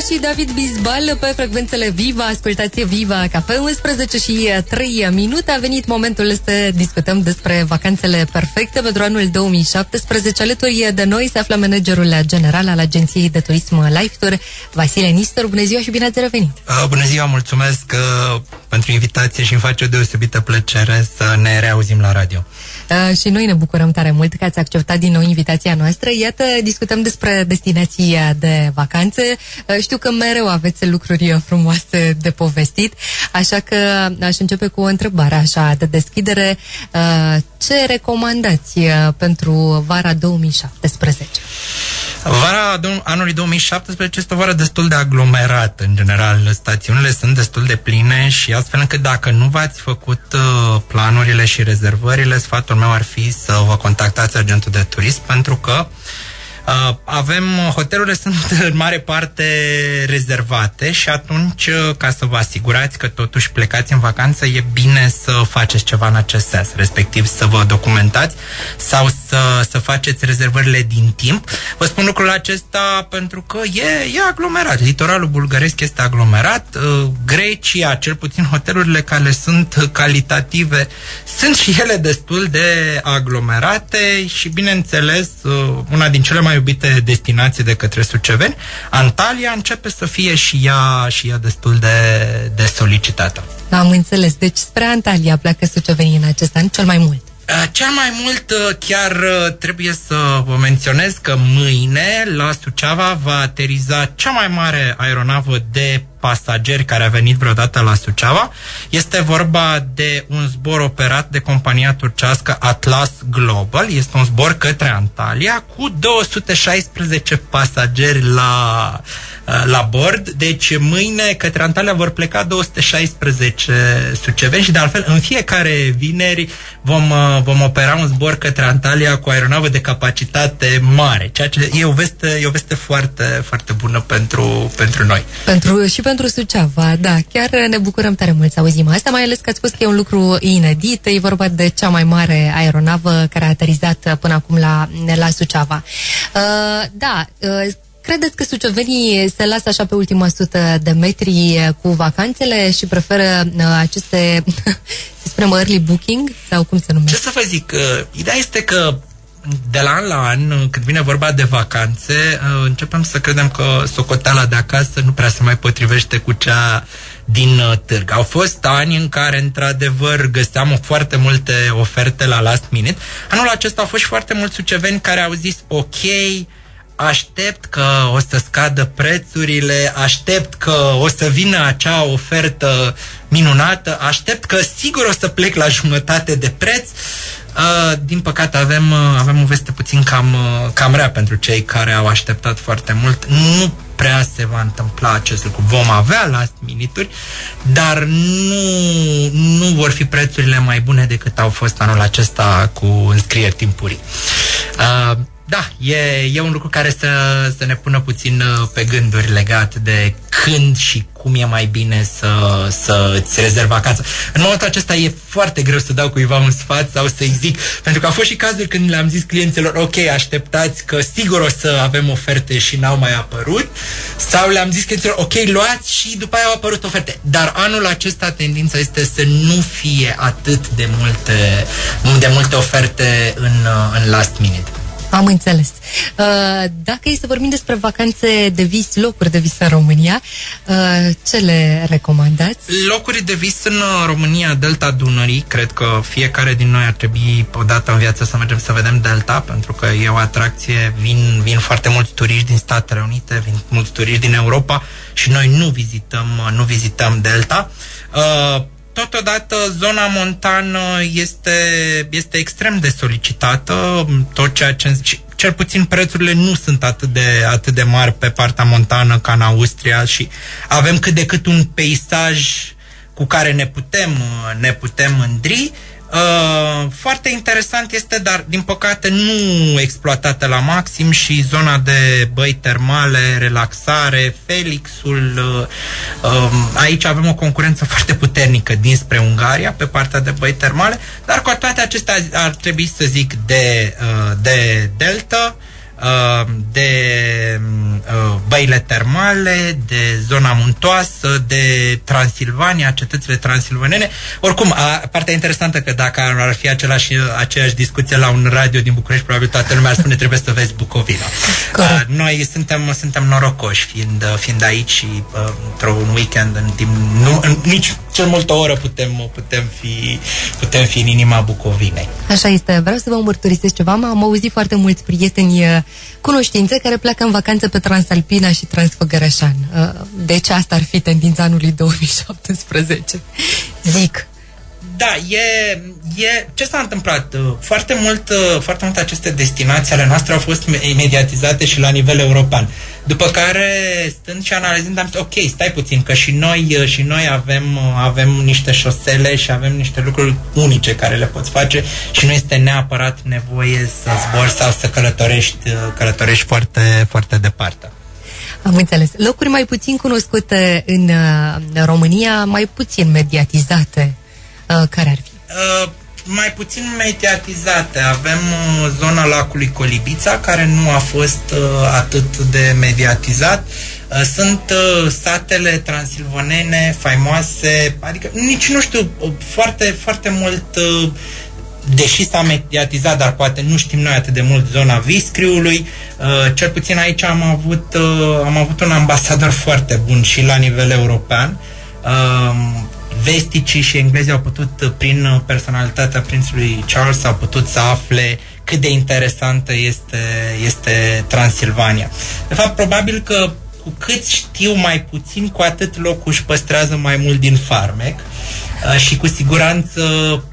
și David Bisbal pe frecvențele Viva. Ascultați Viva Cafe, 11 și 3 minute. A venit momentul să discutăm despre vacanțele perfecte pentru anul 2017. Alături de noi se află managerul general al Agenției de Turism Lifetour, Vasile Nistor. Bună ziua și bine ați revenit! Bună ziua, mulțumesc pentru invitație și îmi face o deosebită plăcere să ne reauzim la radio. Și noi ne bucurăm tare mult că ați acceptat din nou invitația noastră. Iată, discutăm despre destinații de vacanțe. Știu că mereu aveți lucruri frumoase de povestit, așa că aș începe cu o întrebare așa de deschidere. Ce recomandați pentru vara 2017? Vara anului 2017 este o vară destul de aglomerată. În general, stațiunile sunt destul de pline și astfel încât dacă nu v-ați făcut planurile și rezervările, sfatul meu ar fi să vă contactați agentul de turism, pentru că hotelurile sunt în mare parte rezervate și atunci, ca să vă asigurați că totuși plecați în vacanță, e bine să faceți ceva în acest sens, respectiv să vă documentați sau să faceți rezervările din timp. Vă spun lucrul acesta pentru că e aglomerat. Litoralul bulgăresc este aglomerat. Grecia, cel puțin hotelurile care sunt calitative, sunt și ele destul de aglomerate și, bineînțeles, una din cele mai iubite destinații de către suceveni, Antalya, începe să fie și ea destul de solicitată. Am înțeles. Deci spre Antalya pleacă sucevenii în acest an cel mai mult. Cel mai mult, chiar trebuie să vă menționez că mâine la Suceava va ateriza cea mai mare aeronavă de pasageri care a venit vreodată la Suceava. Este vorba de un zbor operat de compania turcească Atlas Global. Este un zbor către Antalya cu 216 pasageri la bord. Deci mâine către Antalya vor pleca 216 suceveni și de altfel în fiecare vineri vom opera un zbor către Antalya cu o aeronavă de capacitate mare, ceea ce e o veste foarte, foarte bună pentru noi. Pentru Suceava, da, chiar ne bucurăm tare mult să auzim asta, mai ales că ați spus că e un lucru inedit, e vorba de cea mai mare aeronavă care a aterizat până acum la Suceava. Credeți că sucevenii se lasă așa pe ultima 100 de metri cu vacanțele și preferă aceste, să spunem, early booking, sau cum se numește? Ce să vă zic, ideea este că de la an la an, când vine vorba de vacanțe, începem să credem că socoteala de acasă nu prea se mai potrivește cu cea din târg. Au fost ani în care, într-adevăr, găseam foarte multe oferte la last minute. Anul acesta au fost și foarte mulți suceveni care au zis, ok, aștept că o să scadă prețurile, aștept că o să vină acea ofertă minunată, aștept că sigur o să plec la jumătate de preț. Din păcate avem o veste puțin cam rea pentru cei care au așteptat foarte mult. Nu prea se va întâmpla acest lucru. Vom avea last minute-uri, dar nu vor fi prețurile mai bune decât au fost anul acesta cu înscrieri timpurii. Da, e un lucru care să ne pună puțin pe gânduri legat de când și cum e mai bine să îți rezervi vacanța. În momentul acesta e foarte greu să dau cuiva un sfat sau să-i zic, pentru că au fost și cazuri când le-am zis clienților, ok, așteptați că sigur o să avem oferte și n-au mai apărut, sau le-am zis clienților, ok, luați și după aia au apărut oferte. Dar anul acesta tendința este să nu fie atât de multe oferte în last minute. Am înțeles. Dacă e să vorbim despre vacanțe de vis, locuri de vis în România, ce le recomandați? Locuri de vis în România, Delta Dunării. Cred că fiecare din noi ar trebui odată în viață să mergem să vedem Delta, pentru că e o atracție. Vin foarte mulți turiști din Statele Unite, vin mulți turiști din Europa și noi nu vizităm Delta. Totodată, zona montană este extrem de solicitată, tot ceea ce, cel puțin prețurile nu sunt atât de mari pe partea montană ca în Austria și avem cât de cât un peisaj cu care ne putem mândri. Foarte interesant este, dar din păcate nu exploatată la maxim, și zona de băi termale, relaxare, Felixul. Aici avem o concurență foarte puternică dinspre Ungaria pe partea de băi termale, dar cu toate acestea ar trebui să zic de Delta. de băile termale, de zona muntoasă, de Transilvania, cetățile transilvanene. Oricum, partea interesantă că dacă ar fi aceeași discuție la un radio din București, probabil toată lumea ar spune trebuie să vezi Bucovina. Noi suntem norocoși fiind aici și într-un weekend în timp, nici cel mult o oră putem fi în inima Bucovinei. Așa este. Vreau să vă mărturisesc ceva. Am auzit foarte mulți prieteni, cunoștințe care pleacă în vacanță pe Transalpina și Transfăgărășan. Deci asta ar fi tendința anului 2017. Zic. Da, ce s-a întâmplat? Foarte mult aceste destinații ale noastre au fost mediatizate și la nivel european. După care, stând și analizând, am zis, ok, stai puțin, că și noi avem niște șosele și avem niște lucruri unice care le poți face și nu este neapărat nevoie să zbori sau să călătorești foarte, foarte departe. Am înțeles. Locuri mai puțin cunoscute în România, mai puțin mediatizate, care ar fi? Mai puțin mediatizate. Avem zona lacului Colibița, care nu a fost atât de mediatizat. Sunt satele transilvanene faimoase, adică nici nu știu, foarte, foarte mult, deși s-a mediatizat, dar poate nu știm noi atât de mult zona Viscriului. Cel puțin aici am avut un ambasador foarte bun și la nivel european. Vesticii și englezii au putut, prin personalitatea prințului Charles, au putut să afle cât de interesantă este Transilvania. De fapt, probabil că cu cât știu mai puțin, cu atât locul își păstrează mai mult din farmec și cu siguranță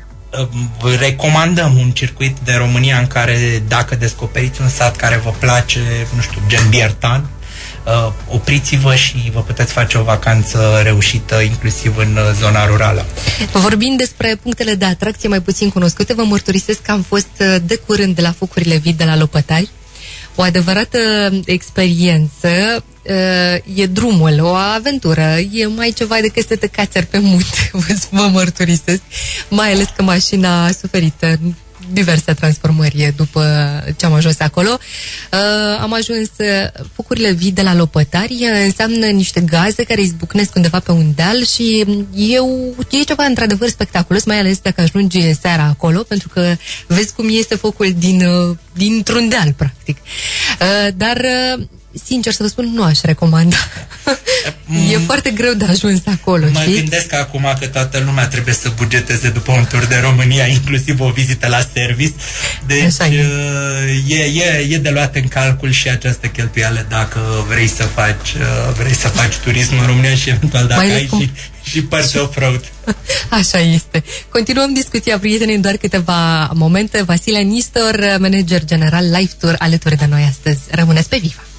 recomandăm un circuit de România în care, dacă descoperiți un sat care vă place, nu știu, gen Biertan, opriți-vă și vă puteți face o vacanță reușită, inclusiv în zona rurală. Vorbind despre punctele de atracție mai puțin cunoscute, vă mărturisesc că am fost de curând de la Focurile Vii de la Lopătari. O adevărată experiență, e drumul, o aventură, e mai ceva decât să te cațeri pe munte, vă mărturisesc, mai ales că mașina a suferit diverse transformări după ce am ajuns acolo. Am ajuns, Focurile Vii de la Lopătari înseamnă niște gaze care izbucnesc undeva pe un deal și e ceva într-adevăr spectaculos, mai ales dacă ajungi seara acolo, pentru că vezi cum este focul dintr-un deal, practic. Dar sincer să vă spun, nu aș recomanda. E foarte greu de ajuns acolo. Mă gândesc acum că toată lumea trebuie să bugeteze după un tur de România, inclusiv o vizită la service. Deci e de luat în calcul și această cheltuială dacă vrei să faci turism în România și eventual dacă ai și părți off-road. Așa este. Continuăm discuția, prieteni, în doar câteva momente. Vasile Nistor, manager general Live Tour, alături de noi astăzi. Rămâneți pe Viva!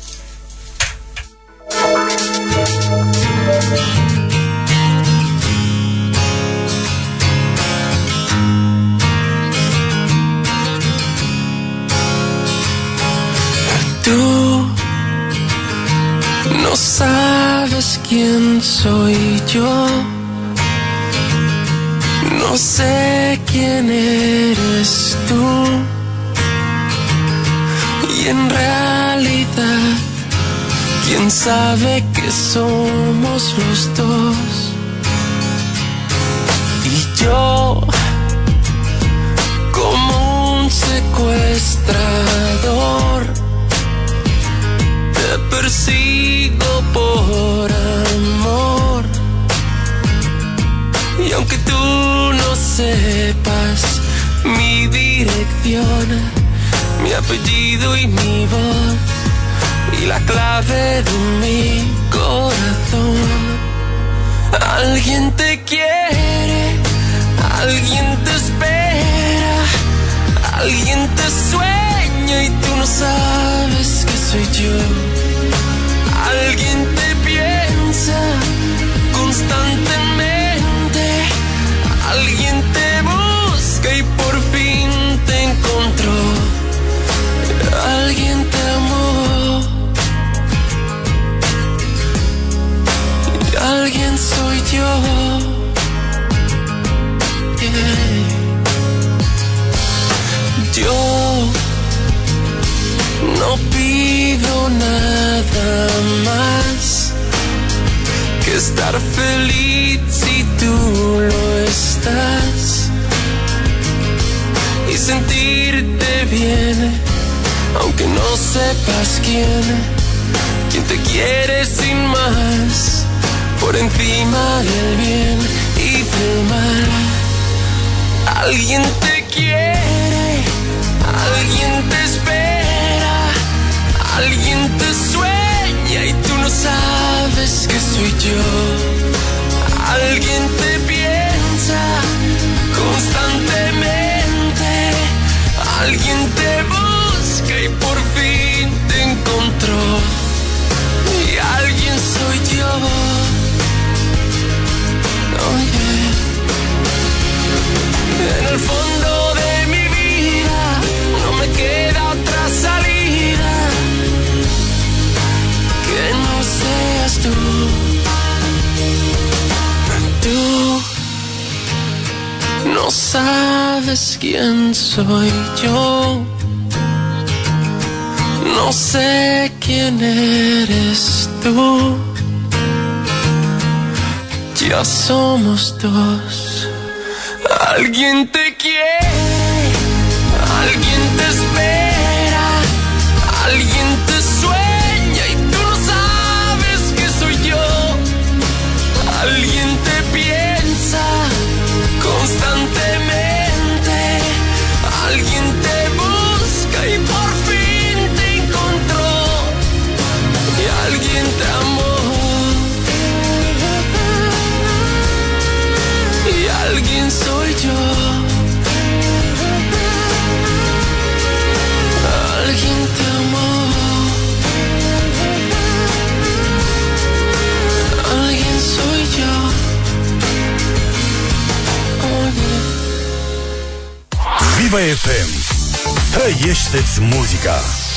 Tú no sabes quién soy yo, no sé quién eres tú, y en realidad quién sabe que somos los dos. Y yo, como un secuestrador, te persigo por amor. Y aunque tú no sepas mi dirección, mi apellido y mi voz y la clave de mi corazón, alguien te quiere, alguien te espera, alguien te sueña y tú no sabes que soy yo. Alguien te piensa constantemente, alguien te busca y por fin te encontró. Alguien te amó y alguien soy yo. Yo no No pido nada más que estar feliz si tú lo estás y sentirte bien, aunque no sepas quién te quiere sin más, por encima del bien y del mal. Alguien te quiere, alguien te espera, alguien te sueña y tú no sabes que soy yo. Alguien te piensa constantemente, alguien te busca y por fin te encontró. Y alguien soy yo. Oh yeah. En el fondo de mi vida no me queda otra salida que no seas tú. Tú no sabes quién soy yo. No sé quién eres tú. Ya somos dos. Alguien te quiere, alguien te espera, alguien te sueña y tú no sabes que soy yo. Alguien te piensa constantemente, alguien te busca y por fin te encontró. Y alguien te amó. Y alguien soy yo. Alguien te amó. Alguien soy yo. Viva FM. Trăiește-ți muzica.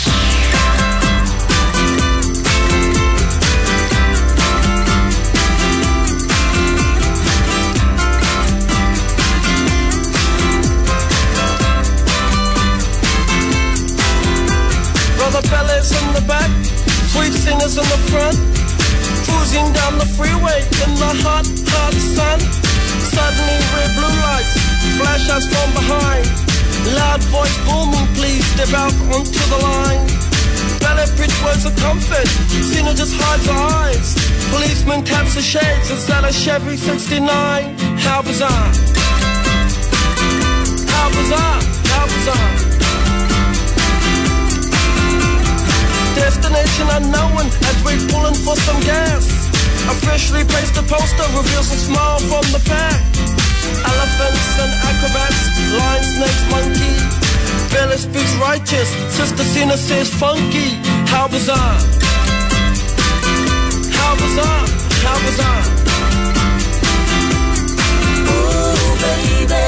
Brother fellas in the back, sweet singers in the front, cruising down the freeway in the hot, hot sun. Suddenly red blue lights flash us from behind. Loud voice booming, please step out onto the line. Ballet bridge words of comfort, Cena just hides her eyes. Policeman taps the shades, is that a Chevy 69? How bizarre. How bizarre, how bizarre. Destination unknown as we're pulling for some gas. A freshly pasted poster reveals a smile from the pack. Elephants and acrobats, lion, snakes, monkey. Billy speaks righteous, Sister Cena says funky. How bizarre. How bizarre, how bizarre. Ooh baby,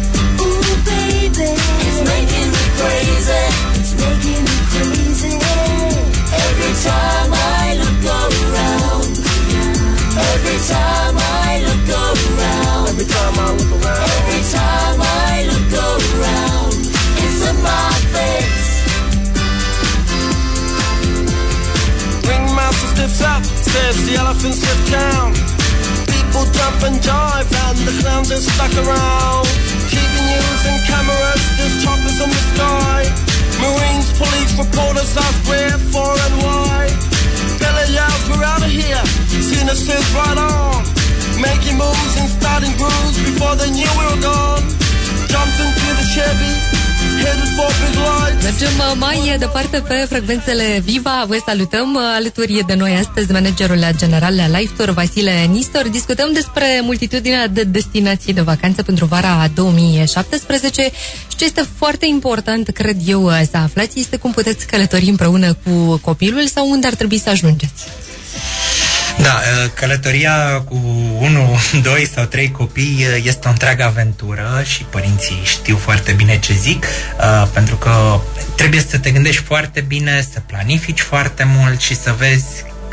it's making me crazy. It's making me crazy. Every time I look around, every time I look around, Every time I look around, every time I look around, it's in my face. Ringmaster stiffs up, says the elephant sniff down. People jump and jive and the clowns are stuck around. TV news and cameras, there's choppers in the sky. Marines, police, reporters ask where, for and why. Billy yells, we're out of here. Cena says right on. Making moves and starting grooves before they knew we were gone. Jumped into the Chevy, headed for big lights. Mergem mai departe pe frecvențele Viva. Vă salutăm. Alături de noi astăzi managerul general la Life Tour, Vasile Nistor. Discutăm despre multitudinea de destinații de vacanță pentru vara 2017 și ce este foarte important, cred eu, să aflați este cum puteți călători împreună cu copilul sau unde ar trebui să ajungeți. Da, călătoria cu 1, 2 sau 3 copii este o întreagă aventură și părinții știu foarte bine ce zic, pentru că trebuie să te gândești foarte bine, să planifici foarte mult și să vezi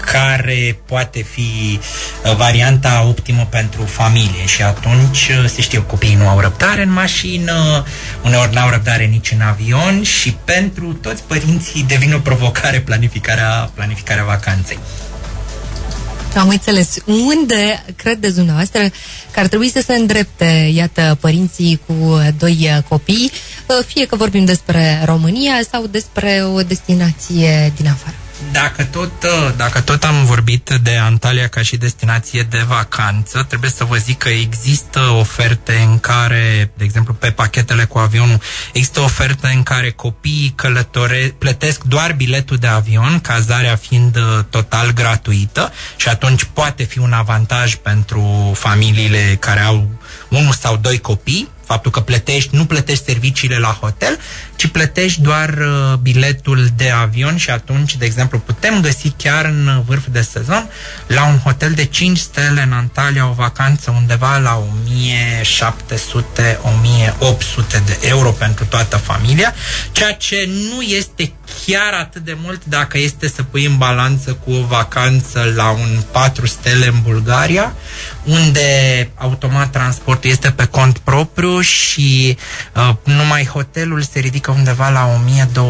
care poate fi varianta optimă pentru familie și atunci, se știe, copiii nu au răbdare în mașină, uneori n-au răbdare nici în avion și pentru toți părinții devine o provocare planificarea vacanței. Am înțeles. Unde credeți dumneavoastră că ar trebui să se îndrepte, iată, părinții cu 2 copii, fie că vorbim despre România sau despre o destinație din afară? Dacă tot am vorbit de Antalya ca și destinație de vacanță, trebuie să vă zic că există oferte în care, de exemplu, pe pachetele cu avionul, există oferte în care copiii plătesc doar biletul de avion, cazarea fiind total gratuită și atunci poate fi un avantaj pentru familiile care au 1 sau 2 copii, faptul că nu plătești serviciile la hotel, ci plătești doar biletul de avion și atunci, de exemplu, putem găsi chiar în vârf de sezon la un hotel de 5 stele în Antalya o vacanță undeva la 1700-1800 de euro pentru toată familia, ceea ce nu este chiar atât de mult dacă este să pui în balanță cu o vacanță la un 4 stele în Bulgaria, unde automat transportul este pe cont propriu și numai hotelul se ridică undeva la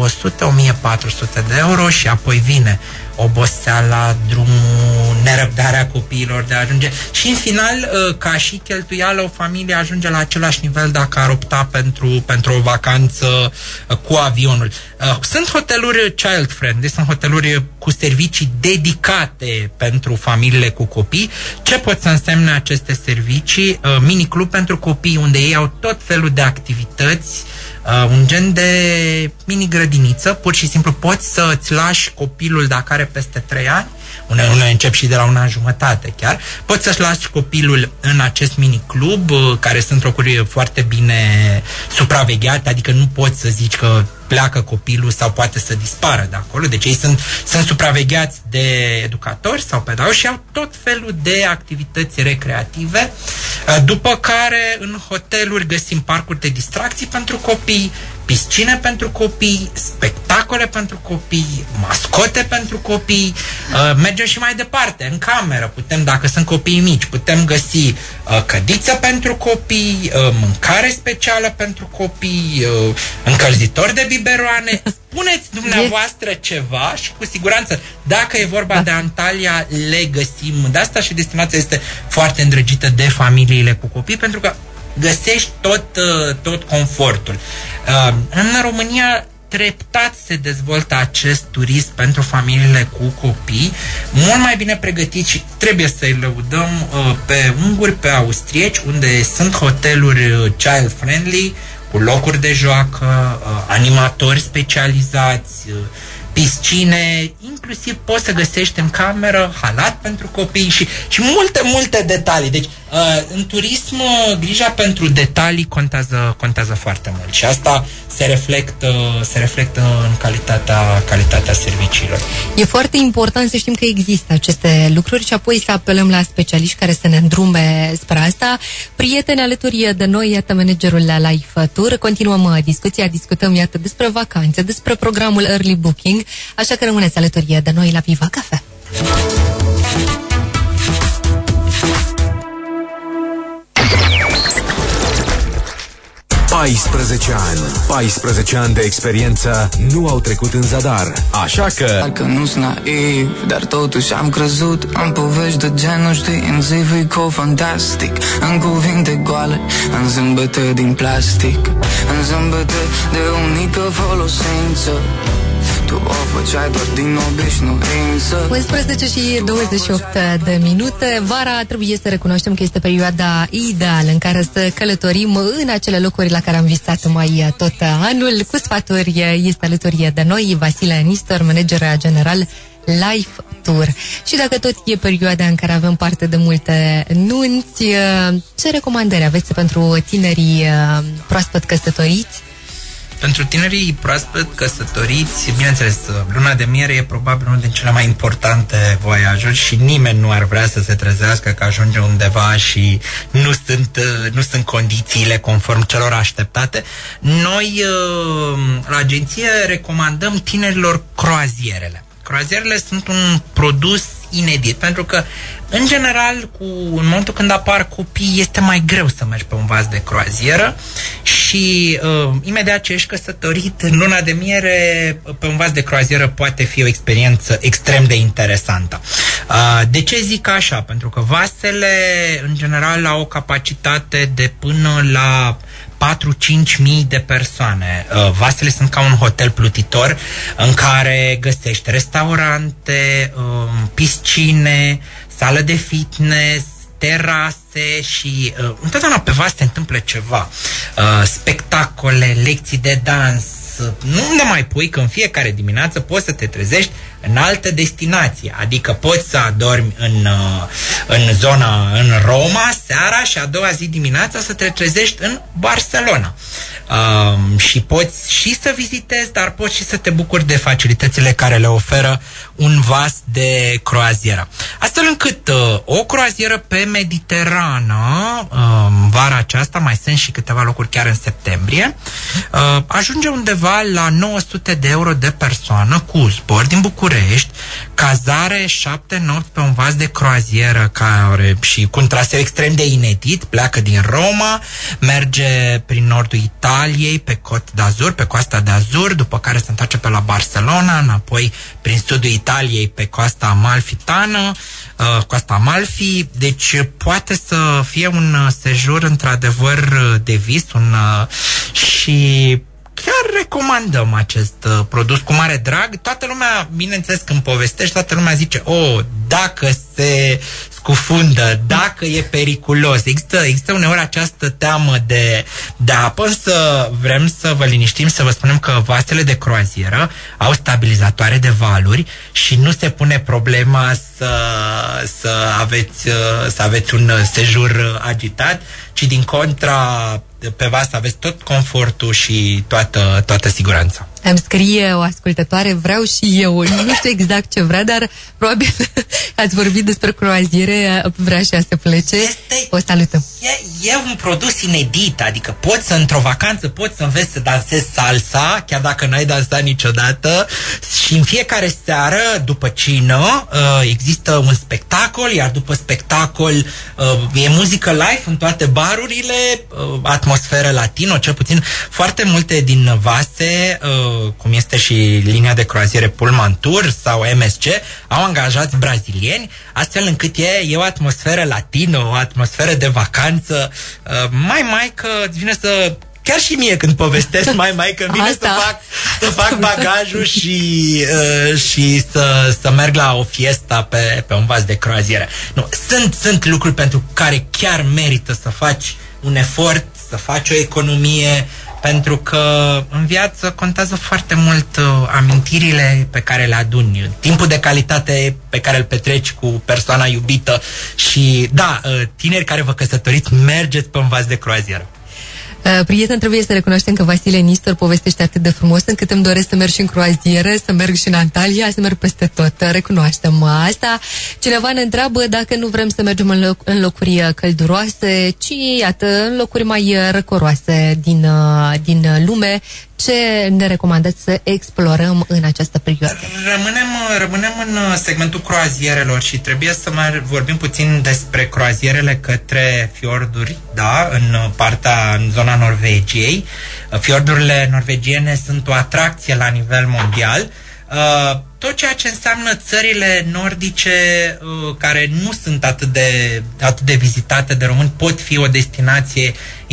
1200-1400 de euro și apoi vine oboseala, drumul, nerăbdarea copiilor de a ajunge și în final, ca și cheltuială, o familie ajunge la același nivel dacă ar opta pentru o vacanță cu avionul. Sunt hoteluri child-friendly, sunt hoteluri cu servicii dedicate pentru familiile cu copii. Ce pot să însemne aceste servicii? Mini-club pentru copii, unde ei au tot felul de activități, un gen de mini-grădiniță, pur și simplu poți să-ți lași copilul dacă are peste 3 ani, unele încep și de la 1 an jumătate chiar, poți să-și lași copilul în acest mini-club, care sunt locuri foarte bine supravegheate, adică nu poți să zici că pleacă copilul sau poate să dispară de acolo, deci ei sunt supravegheați de educatori sau pedagogi și au tot felul de activități recreative, după care în hoteluri găsim parcuri de distracții pentru copii, piscine pentru copii, spectacole pentru copii, mascote pentru copii, mergem și mai departe, în cameră putem, dacă sunt copii mici, putem găsi cădiță pentru copii, mâncare specială pentru copii, încălzitor de biberoane. Spuneți dumneavoastră ceva și cu siguranță, dacă e vorba de Antalya, le găsim. De asta și destinația este foarte îndrăgită de familiile cu copii, pentru că găsești tot confortul. În România treptat se dezvoltă acest turism pentru familiile cu copii, mult mai bine pregătit și trebuie să-i lăudăm pe unguri, pe austrieci, unde sunt hoteluri child-friendly, cu locuri de joacă, animatori specializați, piscine, inclusiv poți să găsești în cameră halat pentru copii și multe detalii. Deci, în turism, grija pentru detalii contează foarte mult și asta se reflectă în calitatea serviciilor. E foarte important să știm că există aceste lucruri și apoi să apelăm la specialiști care să ne îndrume spre asta. Prieteni alături de noi, iată managerul la Life Tour. Continuăm discuția, discutăm, iată, despre vacanțe, despre programul Early Booking, așa că rămâneți alături de noi la Viva Cafea. 14 ani de experiență nu au trecut în zadar, așa că... Parcă nu-s naiv, dar totuși am crezut în povești de genul, știi, în zivico fantastic, în cuvinte goale, în zâmbete din plastic, în zâmbete de unică folosință. Tu o făceai doar din obișnuință. 11 și 28 de minute. Vara trebuie să recunoaștem că este perioada ideală în care să călătorim în acele locuri la care am visat mai tot anul. Cu sfaturi este alături de noi Vasile Nistor, manager general Life Tour. Și dacă tot e perioada în care avem parte de multe nunți, ce recomandări aveți pentru tinerii proaspăt căsătoriți? Pentru tinerii proaspăt căsătoriți, bineînțeles, luna de miere e probabil unul din cele mai importante voiajuri și nimeni nu ar vrea să se trezească că ajunge undeva și nu sunt condițiile conform celor așteptate. Noi, la agenție, recomandăm tinerilor croazierele. Croazierele sunt un produs inedit, pentru că în general, în momentul când apar copii, este mai greu să mergi pe un vas de croazieră și imediat ce ești căsătorit, în luna de miere, pe un vas de croazieră poate fi o experiență extrem de interesantă. De ce zic așa? Pentru că vasele, în general, au o capacitate de până la 4-5 mii de persoane. Vasele sunt ca un hotel plutitor în care găsești restaurante, piscine, sală de fitness, terase și întotdeauna pe vas se întâmplă ceva. Spectacole, lecții de dans. Nu ne mai pui că în fiecare dimineață poți să te trezești în altă destinație. Adică poți să adormi în zona, în Roma, seara, și a doua zi dimineața să te trezești în Barcelona. Și poți și să vizitezi, dar poți și să te bucuri de facilitățile care le oferă un vas de croazieră. Astfel încât o croazieră pe Mediterană, vara aceasta, mai sunt și câteva locuri chiar în septembrie, ajunge undeva la 900 de euro de persoană, cu zbor din București, cazare 7 nopți pe un vas de croazieră care, și cu un traseu extrem de inedit, pleacă din Roma, merge prin nordul Italiei, pe Côte d'Azur, pe coasta de Azur, după care se întoarce pe la Barcelona, înapoi prin sudul Italiei, pe coasta amalfitană, coasta Amalfi. Deci poate să fie un sejur într-adevăr de vis, și chiar recomandăm acest produs cu mare drag. Toată lumea, bineînțeles, când povestești, toată lumea zice: dacă se scufundă, dacă e periculos. Există uneori această teamă de apă, însă vrem să vă liniștim, să vă spunem că vasele de croazieră au stabilizatoare de valuri și nu se pune problema să aveți un sejur agitat, ci din contra, pe vas aveți tot confortul și toată siguranța. Îmi scrie o ascultătoare: vreau și eu, nu știu exact ce vrea, dar probabil ați vorbit despre croaziere, vrea și ea să plece. O salutăm. E un produs inedit, adică într-o vacanță poți să înveți să dansezi salsa, chiar dacă n-ai dansat niciodată, și în fiecare seară, după cină, există un spectacol, iar după spectacol e muzică live în toate barurile, atmosferă latino, cel puțin foarte multe din vase, cum este și linia de croaziere Pullman Tour sau MSC, au angajați brazilieni, astfel încât e o atmosferă latino, o atmosferă de vacanță. Mai că îți vine să... Chiar și mie când povestesc, mai că vine să fac bagajul și să merg la o fiesta pe un vas de croazieră. Nu, sunt lucruri pentru care chiar merită să faci un efort, să faci o economie, pentru că în viață contează foarte mult amintirile pe care le aduni, timpul de calitate pe care îl petreci cu persoana iubită și, tineri care vă căsătoriți, mergeți pe un vas de croazieră. Prieten, trebuie să recunoaștem că Vasile Nistor povestește atât de frumos încât îmi doresc să merg și în croazieră, să merg și în Antalya, să merg peste tot. Recunoaștem asta. Cineva ne întreabă dacă nu vrem să mergem în locuri călduroase, ci, iată, în locuri mai răcoroase din lume. Ce ne recomandați să explorăm în această perioadă? Rămânem în segmentul croazierelor și trebuie să mai vorbim puțin despre croazierele către fiorduri, în zona Norvegiei. Fiordurile norvegiene sunt o atracție la nivel mondial. Tot ceea ce înseamnă țările nordice care nu sunt atât de vizitate de români pot fi o destinație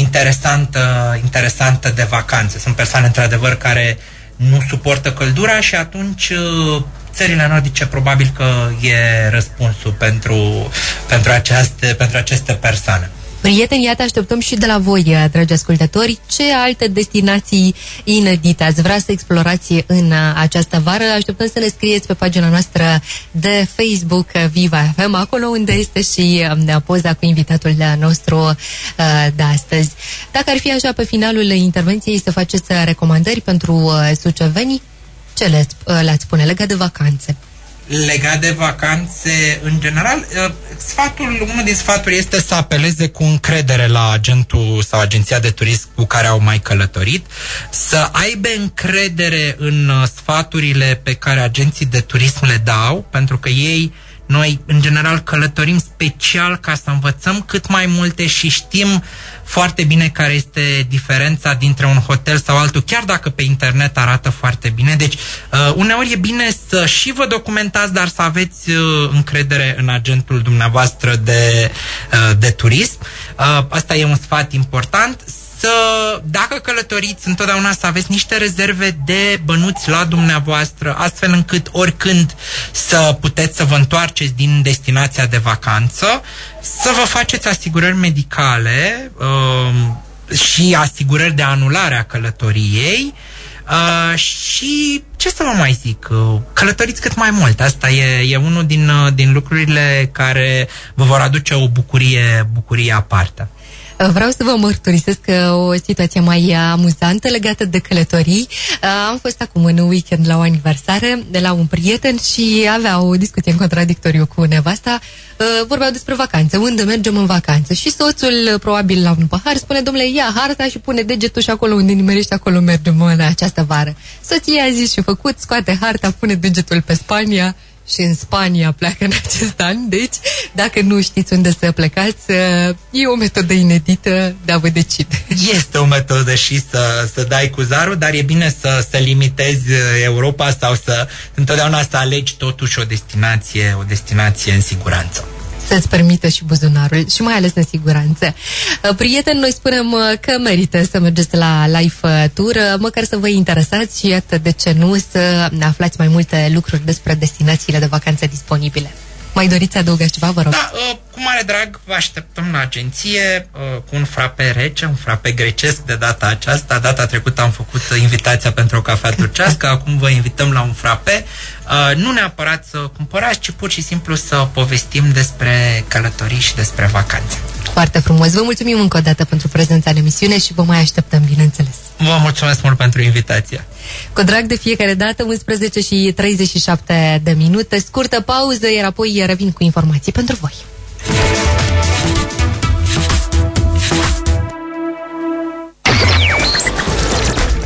interesantă de vacanțe. Sunt persoane într-adevăr care nu suportă căldura și atunci țările nordice probabil că e răspunsul pentru aceste persoane. Prieteni, iată, așteptăm și de la voi, dragi ascultători, ce alte destinații inedite ați vrea să explorați în această vară. Așteptăm să ne scrieți pe pagina noastră de Facebook Viva FM, acolo unde este și poza cu invitatul nostru de astăzi. Dacă ar fi așa, pe finalul intervenției, să faceți recomandări pentru sucevenii, ce le-ați spune legat de vacanțe? Legat de vacanțe, în general, unul din sfaturi este să apeleze cu încredere la agentul sau agenția de turism cu care au mai călătorit, să aibă încredere în sfaturile pe care agenții de turism le dau, pentru că ei Noi, în general, călătorim special ca să învățăm cât mai multe și știm foarte bine care este diferența dintre un hotel sau altul, chiar dacă pe internet arată foarte bine. Deci, uneori e bine să și vă documentați, dar să aveți încredere în agentul dumneavoastră de turism. Asta e un sfat important. Dacă călătoriți, întotdeauna să aveți niște rezerve de bănuți la dumneavoastră, astfel încât oricând să puteți să vă întoarceți din destinația de vacanță, să vă faceți asigurări medicale și asigurări de anulare a călătoriei. Și ce să vă mai zic, călătoriți cât mai mult. Asta e unul din lucrurile care vă vor aduce o bucurie aparte. Vreau să vă mărturisesc o situație mai amuzantă legată de călătorii. Am fost acum în weekend la o aniversare de la un prieten și avea o discuție în contradictoriu cu nevasta. Vorbeau despre vacanțe, unde mergem în vacanță. Și soțul, probabil la un pahar, spune: domnule, ia harta și pune degetul și acolo unde nimerești, acolo mergem în această vară. Soția a zis și făcut, scoate harta, pune degetul pe Spania și în Spania pleacă în acest an. Deci, dacă nu știți unde să plecați, e o metodă inedită de a vă decide. Este o metodă și să dai cu zarul, dar e bine să limitezi Europa sau întotdeauna să alegi totuși o destinație în siguranță. Să-ți permită și buzunarul și mai ales în siguranță. Prieteni, noi spunem că merită să mergeți la Life Tour, măcar să vă interesați și iată, de ce nu, să aflați mai multe lucruri despre destinațiile de vacanță disponibile. Mai doriți să adăugați ceva, vă rog? Da, cu mare drag vă așteptăm la agenție cu un frape rece, un frape grecesc de data aceasta. Data trecută am făcut invitația pentru o cafea turcească, acum vă invităm la un frape. Nu neapărat să cumpărați, ci pur și simplu să povestim despre călătorii și despre vacanțe. Foarte frumos. Vă mulțumim încă o dată pentru prezența în emisiune și vă mai așteptăm, bineînțeles. Vă mulțumesc mult pentru invitație. Cu drag de fiecare dată, 11:37 de minute, scurtă pauză, iar apoi revin cu informații pentru voi.